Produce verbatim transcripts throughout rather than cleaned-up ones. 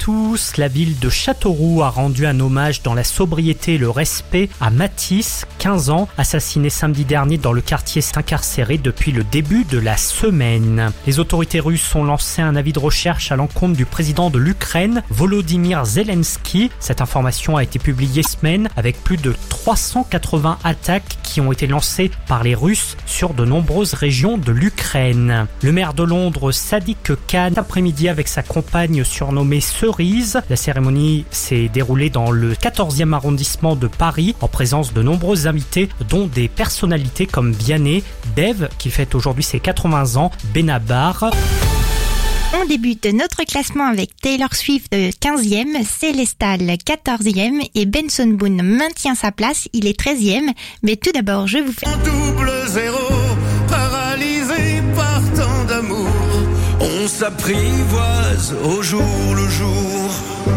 tous, la ville de Châteauroux a rendu un hommage dans la sobriété et le respect à Mathis, quinze ans, assassiné samedi dernier dans le quartier incarcéré depuis le début de la semaine. Les autorités russes ont lancé un avis de recherche à l'encontre du président de l'Ukraine, Volodymyr Zelensky. Cette information a été publiée semaine avec plus de trois cent quatre-vingts attaques qui ont été lancées par les Russes sur de nombreuses régions de l'Ukraine. Le maire de Londres, Sadiq Khan, après-midi avec sa compagne surnommée Cerise. La cérémonie s'est déroulée dans le quatorzième arrondissement de Paris en présence de nombreux invités dont des personnalités comme Vianney, Dev qui fête aujourd'hui ses quatre-vingts ans, Benabar. On débute notre classement avec Taylor Swift quinzième, Célestal quatorzième et Benson Boone maintient sa place, il est treizième. Mais tout d'abord, je vous fais... En double zéro, paralysé par tant d'amour, on s'apprivoise au jour le jour.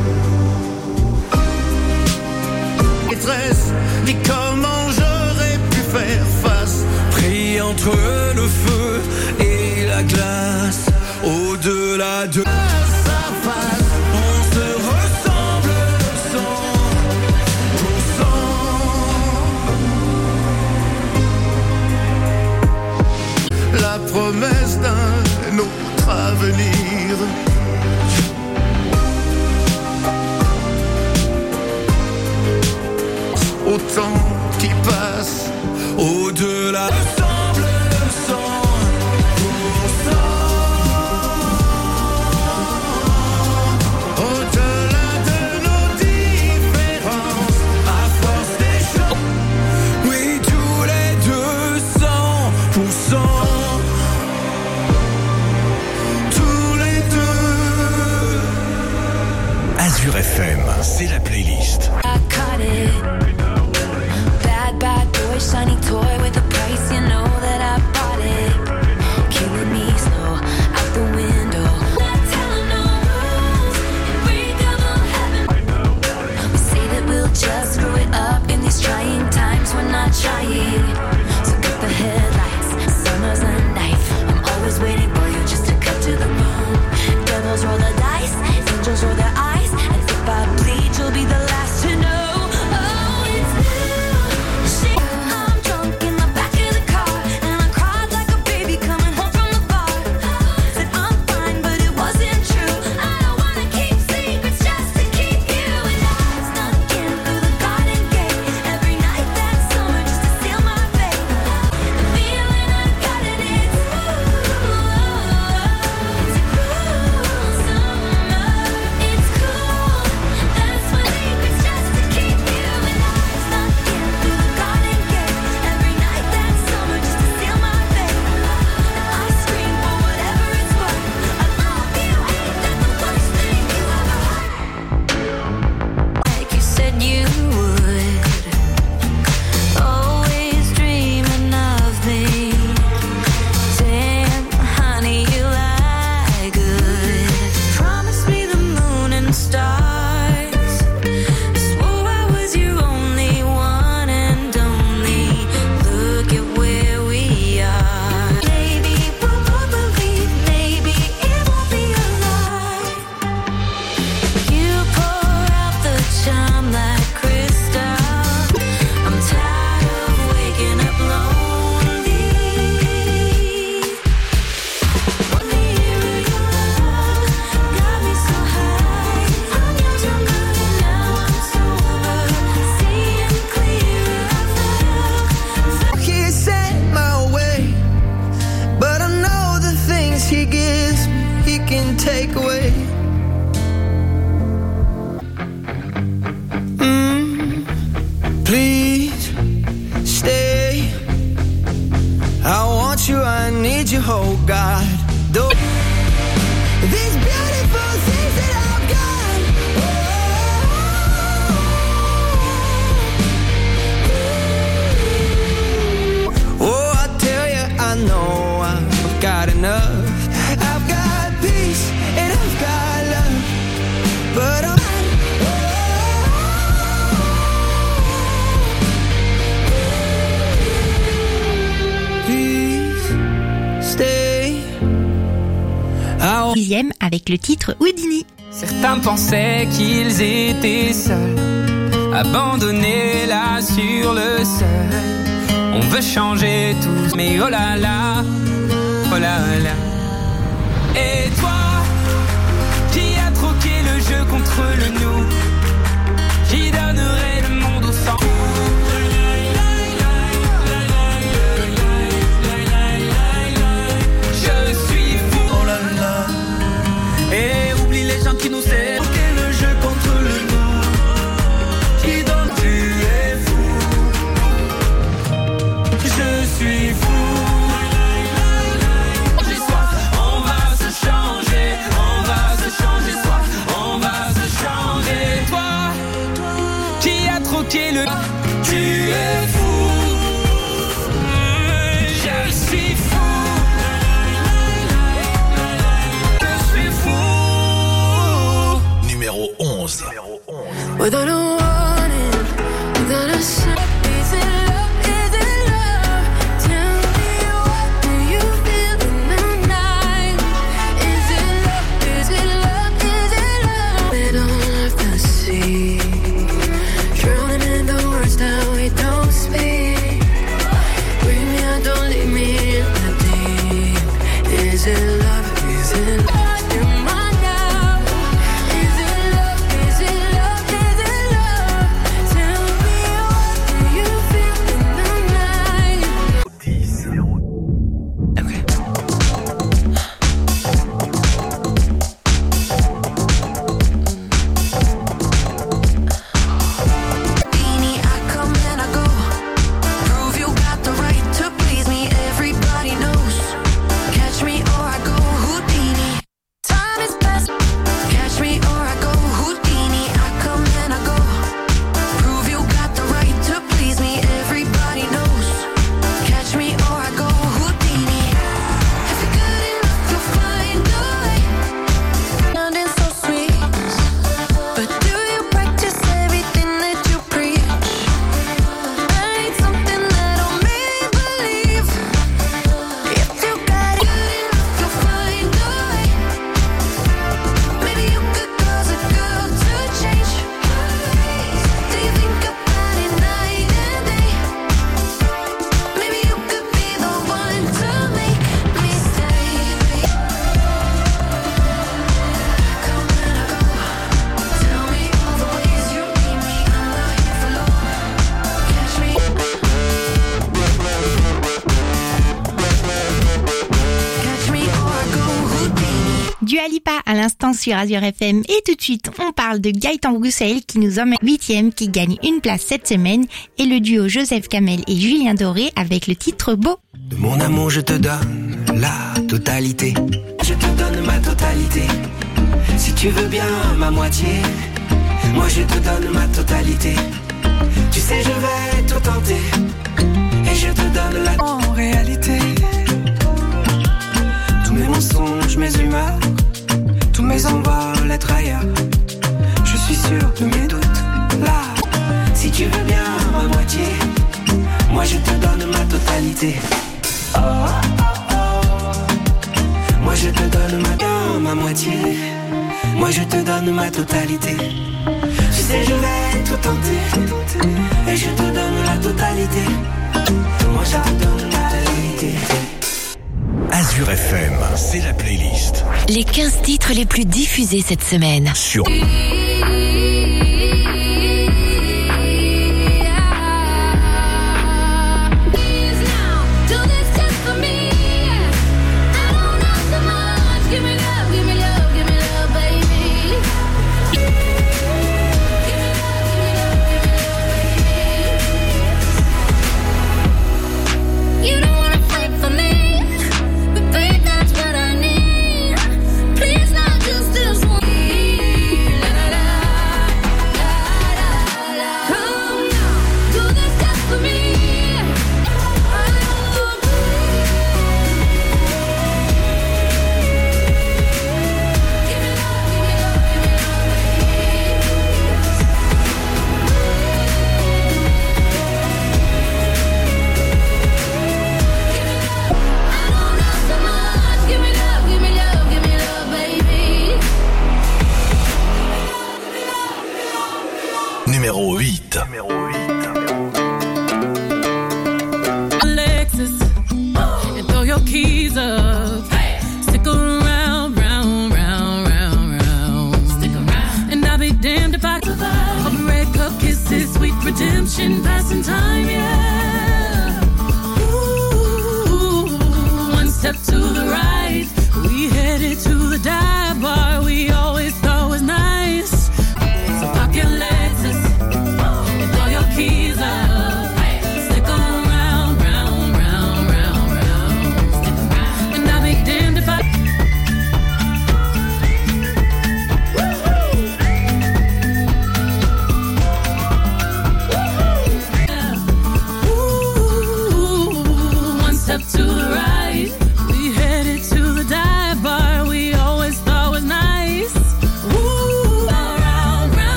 Maîtresse, dis comment j'aurais pu faire face, pris entre le feu et la glace. Au-delà de face à face, on se ressemble cent pour cent. La promesse d'un autre avenir. Au temps qui passe, au-delà ressemble cent pour cent. F M, c'est la playlist. I caught it. Bad, bad boy, shiny toy with a price, you know that I bought it. Killing me slow, out the window. Not telling no rules, unbreakable heaven. We say that we'll just screw it up in these trying times, we're not trying. So cut the headlights, summer's a knife. I'm always waiting for you just to cut to the bone. Devils roll the dice, angels roll their eyes. If I bleed, you'll be the last to know. Oh, it's new. Shit, I'm drunk in the back of the car, and I cried like a baby coming home from the bar. Said I'm fine, but it wasn't true. I don't wanna keep secrets just to keep you. And I snuck in through the garden gate every night that summer just to seal my fate. The feeling I got it, it's ooh, it's a cruel summer. It's cool. That's my secrets just to keep you and I snuck in through the garden gate every night that summer just to seal my fate. I scream for whatever it's worth. I love you, ain't that the worst thing you ever heard? Like you said you would, always dreaming of me. Damn, honey, you lie good. Promise me the moon and stars. Swore I was your only one and only. Look at where we are. Maybe we'll both believe, maybe it won't be a lie. You pour out the charm like crystal. I'm tired of waking up lonely. One year of your love got me so high. I'm yours, I'm good, now I'm sober. Seeing clearer, I felt. He set my way, but I know the things he gives me, he can take away. Mm, please stay. I want you, I need you, oh God. Though these beautiful things that I've got. Oh, oh, I tell you, I know I've got enough. I've got peace and I've got love, but I'm please stay. Dixième avec le titre Houdini. Certains pensaient qu'ils étaient seuls, abandonnés là sur le sol. On veut changer tout, mais oh là là, oh là là. Et toi, qui a troqué le jeu contre le nous, qui donnerait le monde au sang. Je suis fou, oh là là. Et oublie les gens qui nous servent. Troquer le jeu contre le nous, qui donne, tu es fou. Je suis fou. Troquer le... Tu es fou. Je suis fou. Je suis fou. Numéro onze. Without a warning, without a sign. Is it love? Is it love? Tell me, what do you feel in the night? Is it love? Is it love? Is it love? Middle of the sea, drowning in the words that we don't speak. Bring me out, don't leave me in the deep. Is it love? Is it love? Am I now? Is it love? Is it love? Is it love? Tell me, what do you feel in the night? Okay. Beanie, I come and I go. Prove you got the right to please me. Everybody knows. Catch me or I go Houdini. Time is past. Catch me or I go Houdini. I come and I go. Prove you got the right to please me. Everybody knows. Catch me or I go Houdini. If you're good enough, you'll find a way. Sounding so sweet, but do you practice everything that you preach? I need something that'll make me believe. If you got it good enough, you'll find a way. Maybe you could cause a girl to change. Do you think about it night and day? Maybe you could be the one to make me stay. Come and I go. Tell me all the ways you need me. I'm not here for long. Catch me. Catch me or I go Houdini. Dua Lipa à l'instant sur Azure F M. Et tout de suite, on parle de Gaëtan Roussel qui nous emmène huitième, qui gagne une place cette semaine, et le duo Joseph Kamel et Julien Doré avec le titre Beau. De mon amour, je te donne la totalité. Je te donne ma totalité. Si tu veux bien ma moitié, moi je te donne ma totalité. Tu sais, je vais tout tenter. Et je te donne la... En réalité, tous mes mensonges, mes humeurs, tous mes envols, être ailleurs. Je suis sûr de mes doutes. Là, si tu veux bien ma moitié, moi je te donne ma totalité. Oh, oh, oh. Moi je te donne ma, ma moitié. Moi je te donne ma totalité. Tu sais, je vais tout tenter. Et je te donne la totalité. Moi je te donne la totalité. Azure F M, c'est la playlist. Les quinze titres les plus diffusés cette semaine. Sur Please not just this one. La, la, la.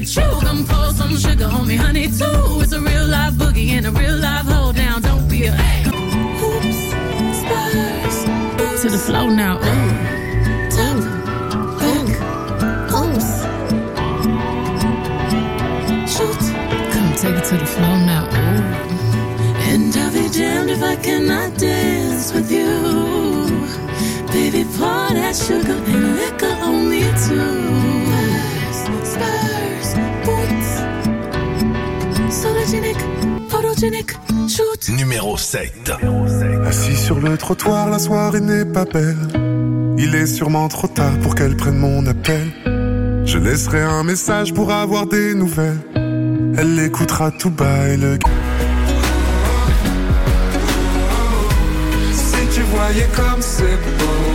true. Come pour some sugar on me, honey, too. It's a real life boogie and a real life hold down. Don't be a oops, spurs. To the flow now. Ooh, ooh, ooh, oops. Shoot. Come take it to the flow now. Ooh. And I'll be damned if I cannot dance with you. Baby, pour that sugar and liquor on me too. Spurs, boots, sologenic, photogenic, shoot. Numéro sept. Assis sur le trottoir, la soirée n'est pas belle. Il est sûrement trop tard pour qu'elle prenne mon appel. Je laisserai un message pour avoir des nouvelles. Elle l'écoutera tout bas et le... Si tu voyais comme c'est beau.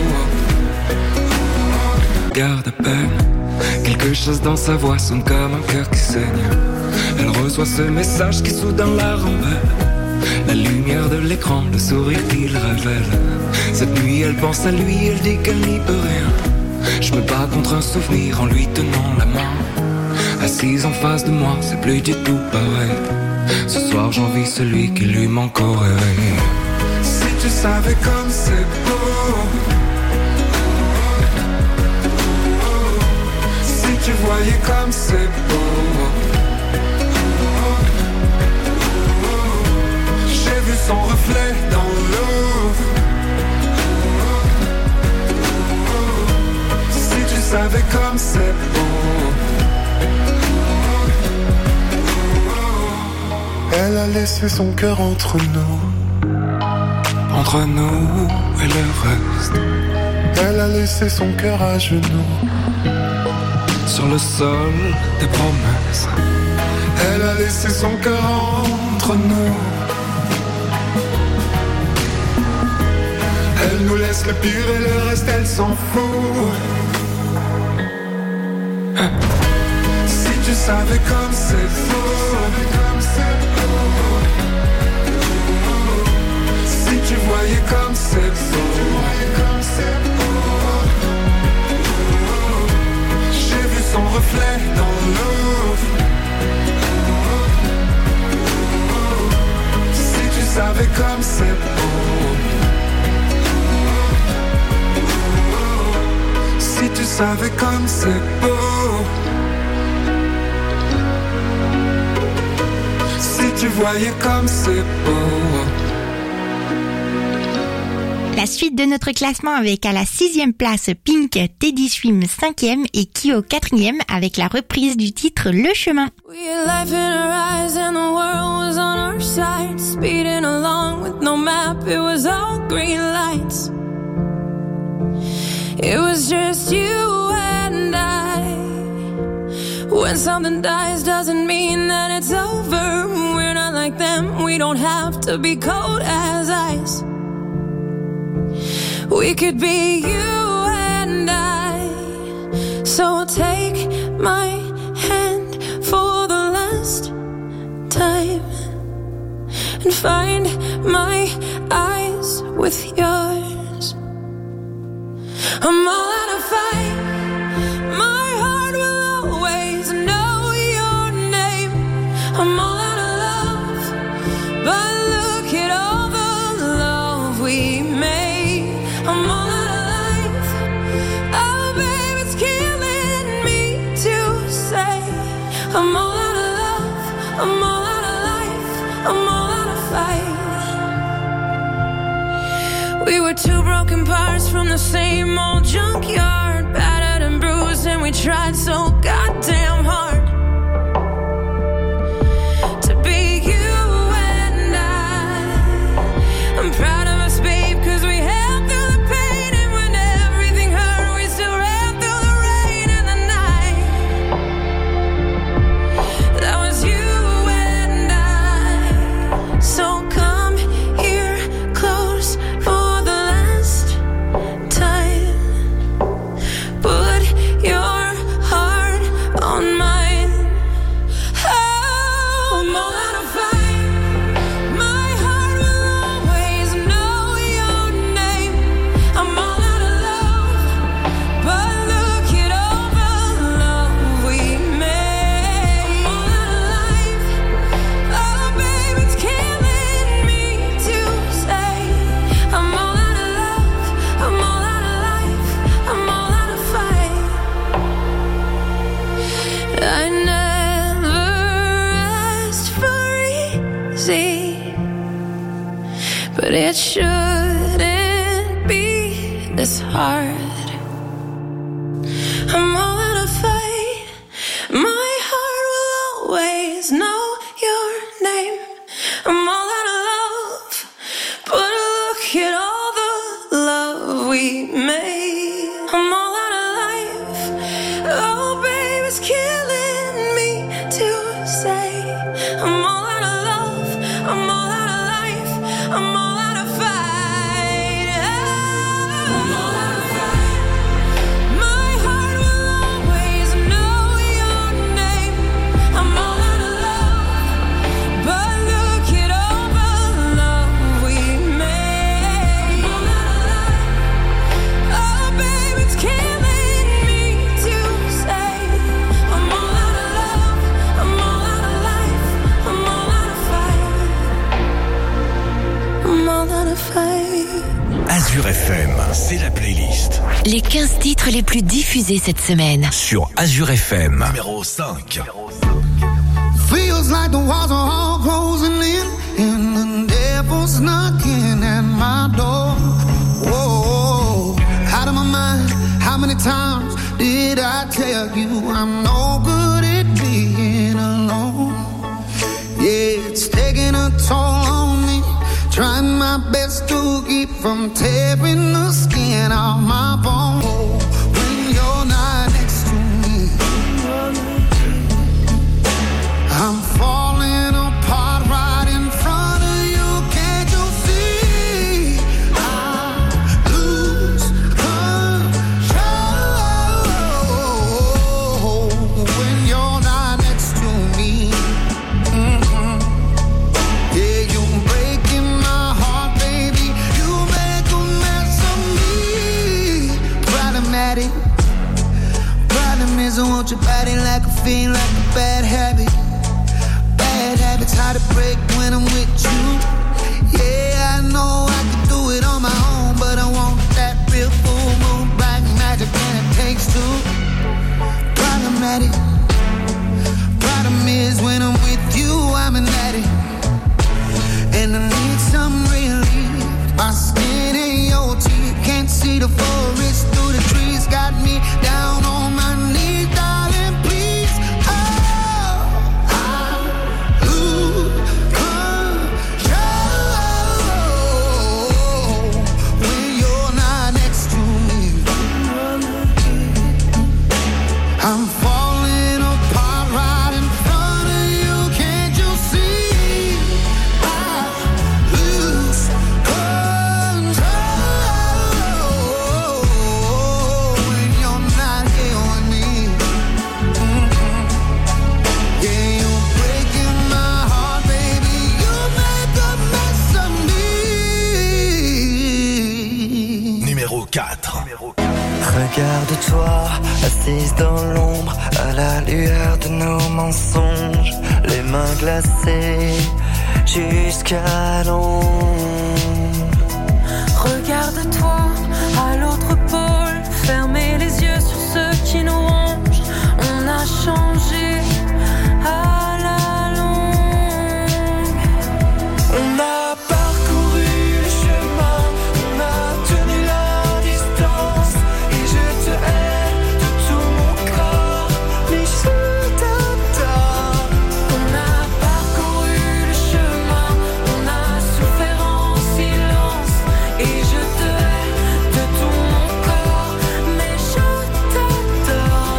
Garde à peine. Quelque chose dans sa voix sonne comme un cœur qui saigne. Elle reçoit ce message qui soudain la rembelle. La lumière de l'écran, le sourire qu'il révèle. Cette nuit elle pense à lui, elle dit qu'elle n'y peut rien. Je me bats contre un souvenir en lui tenant la main. Assise en face de moi, c'est plus du tout pareil. Ce soir j'envie celui qui lui manque au réveil. Si tu savais comme c'est beau. Si tu voyais comme c'est beau. J'ai vu son reflet dans l'eau. Si tu savais comme c'est beau. Elle a laissé son cœur entre nous. Entre nous et le reste. Elle a laissé son cœur à genoux. Sur le sol des promesses. Elle a laissé son cœur entre nous. Elle nous laisse le pire et le reste elle s'en fout. Si tu savais comme c'est faux. Si tu voyais comme c'est beau. J'ai vu son reflet dans l'eau. Si tu savais comme c'est beau. Si tu savais comme c'est beau. Si tu voyais comme c'est beau. La suite de notre classement avec à la sixième place Pink, Teddy Swim cinquième et Kyo quatrième avec la reprise du titre Le Chemin. We had life in our eyes and the world was on our side. Speeding along with no map, it was all green lights. It was just you and I. When something dies doesn't mean that it's over. We're not like them, we don't have to be cold as ice. We could be you and I. So take my hand for the last time and find my eyes with yours. I'm all out of fight. My heart will always know your name. I'm all out of love, but look at all the love we made. I'm all out of life. Oh, babe, it's killing me to say. I'm all out of love. I'm all out of life. I'm all out of fight. We were two broken parts from the same old junkyard, battered and bruised, and we tried so goddamn hard to be you and I. I'm proud of us, babe, cause we held through the pain, and when everything hurt, we still ran through the rain and the night. That was you and I. So come here close for the last time. Put your heart on mine. but it shouldn't be this hard. I'm all out of fight. My heart will always know your name. I'm all out of love, but look at all the love we made. I'm all out of life. Oh, babe, it's killing me to say. I'm all out of love. I'm all out of life. I'm all out of fight. Oh, I'm all out of fight. My heart will always know your name. I'm all out of love, but look at all the love we made. I'm all out of life. Oh, babe, it's killing me to say. I'm all out of love. I'm all out of life. I'm all out of fight. I'm all out of fight. Azure F M, c'est la playlist. Les quinze titres les plus diffusés cette semaine. Sur Azure F M. Numéro cinq. Feels like the walls are all closing in, and the devil's knocking at my door. Whoa, out of my mind. How many times did I tell you I'm no good at being alone? Yeah, it's taking a toll on me. Trying my best to keep from tearing the skin off my bones. Oh, when you're not next to me, I'm falling apart right in front of you. Can't you see? I lose control when you're not next to me. Mm-hmm. Yeah, you're breaking my heart, baby. You make a mess of me. Problematic. Problem is, I want your body like a fiend, like a bad habit. Bad habits hard to break when I'm with you. Yeah, I know I can do it on my own, but I want that real full moon, black magic, and it takes two. Problematic. Problem is, when I'm with you, I'm an addict, and I need some relief. My skin ain't your teeth, can't see the forest through the trees. Got me down on my knees, darling, please. Oh, I lose control when you're not next to me. I'm falling apart right in front of you. Can't you see? I lose control when you're not here with me. Mm-hmm. Yeah, you're breaking my heart, baby. You make a mess of me. Numéro quatre. Regarde-toi, assise dans l'ombre, à la lueur de nos mensonges, les mains glacées jusqu'à l'ombre. Regarde-toi à l'autre pôle, fermez les yeux sur ceux qui nous rongent. On a changé à la longue. On a parcouru le chemin, on a tenu la distance, et je te hais de tout mon corps, mais je t'adore. On a parcouru le chemin, on a souffert en silence, et je te hais de tout mon corps, mais je t'adore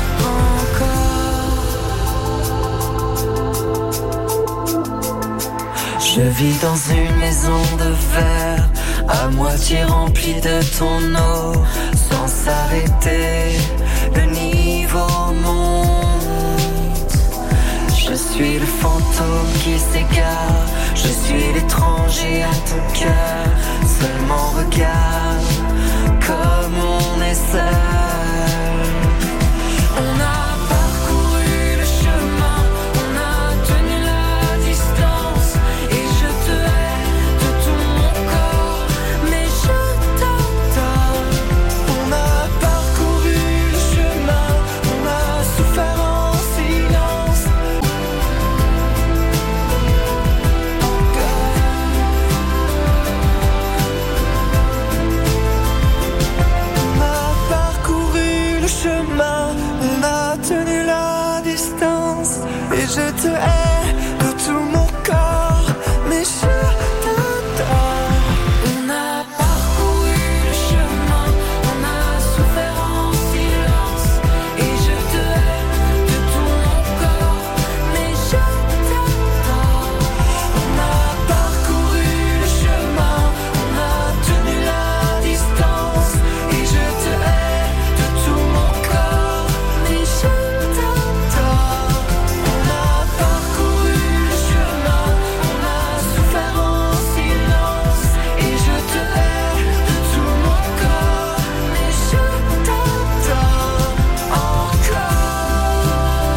encore. Je vis dans une maison de verre, à moitié remplie de ton eau, sans s'arrêter, le niveau monte. Je suis le fantôme qui s'égare, je suis l'étranger à ton cœur. Seulement regarde comme on est seul. On a parcouru le chemin, on a tenu la distance, et je te hais de tout mon corps, mais je t'adore. On a parcouru le chemin, on a souffert en silence. Je te hais de tout mon corps, mais je t'adore. On a parcouru le chemin, on a souffert en silence, et je te hais de tout mon corps, mais je t'adore. On a parcouru le chemin, on a tenu la distance, et je te hais de tout mon corps, mais je t'adore. On a parcouru le chemin, on a souffert en silence, et je te hais de tout mon corps, mais je t'adore encore,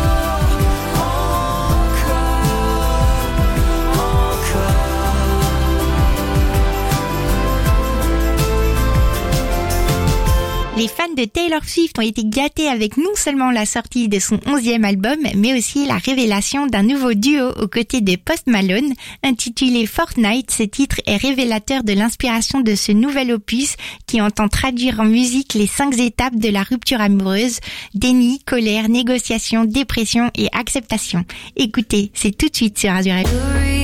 Les fans de Taylor Swift ont été gâtés avec non seulement la sortie de son onzième album, mais aussi la révélation d'un nouveau duo aux côtés de Post Malone. Intitulé Fortnite, ce titre est révélateur de l'inspiration de ce nouvel opus qui entend traduire en musique les cinq étapes de la rupture amoureuse: déni, colère, négociation, dépression et acceptation. Écoutez, c'est tout de suite sur Azure F M.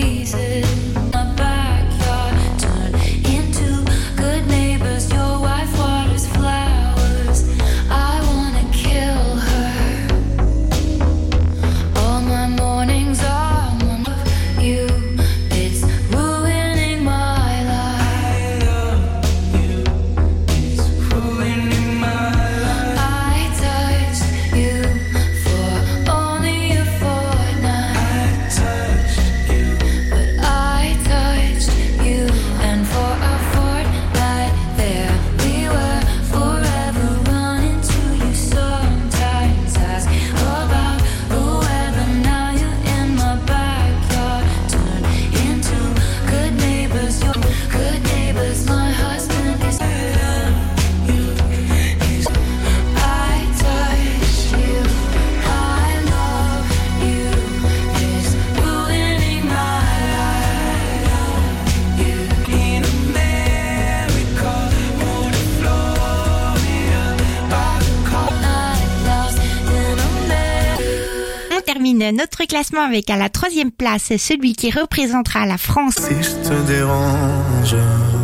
Notre classement avec à la troisième place celui qui représentera la France. Si je te dérange,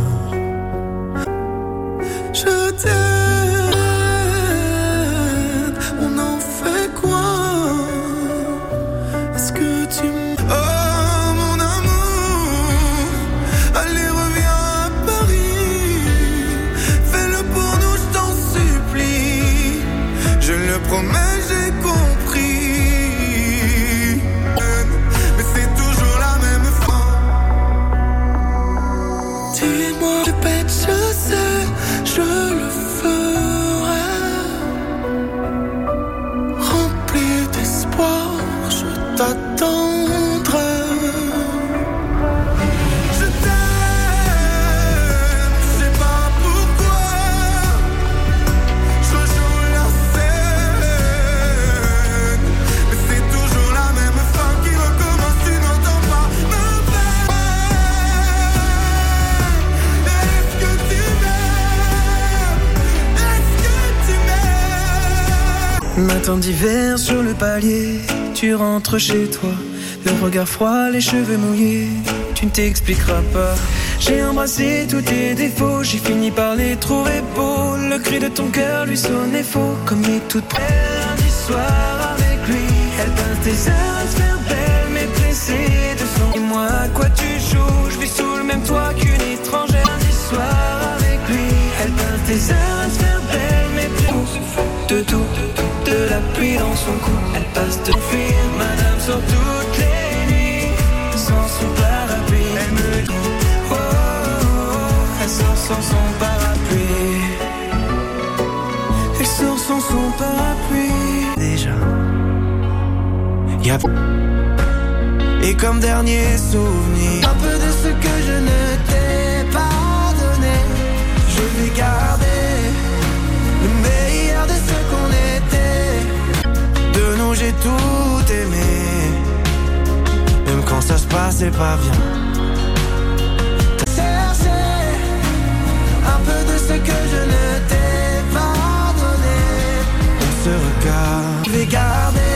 je t'aime, on en fait quoi? Est-ce que tu m... Oh mon amour, allez reviens à Paris, fais-le pour nous, je t'en supplie, je le promets, j'ai compris. Je le ferai, rempli d'espoir, je t'attendrai. Je t'aime, je sais pas pourquoi, je joue la scène, mais c'est toujours la même fin qui recommence, tu n'entends pas me faire. Est-ce que tu Matin d'hiver sur le palier, tu rentres chez toi, le regard froid, les cheveux mouillés, tu ne t'expliqueras pas. J'ai embrassé tous tes défauts, j'ai fini par les trouver beaux. Le cri de ton cœur lui sonnait faux, comme est toute près lundi soir avec lui. Elle peint tes heures à se faire belle, mais pressée de son. Et moi, à quoi tu joues? Je vis sous le même toit qu'une étrangère. Lundi soir avec lui, elle peint tes heures à se faire belle, mais pressée de tout. De la pluie dans son cou, elle passe de fuir. Madame sort toutes les nuits, sans son parapluie. Elle me dit, oh, oh, oh, elle sort sans son parapluie. Elle sort sans son parapluie. Déjà, y'a. Et comme dernier souvenir, un peu de ce que je ne t'ai pas donné, je vais garder le meilleur de ce qu'on était. De nous j'ai tout aimé, même quand ça se passait pas bien. T'as cherché un peu de ce que je ne t'ai pas donné. On se regarde, je vais garder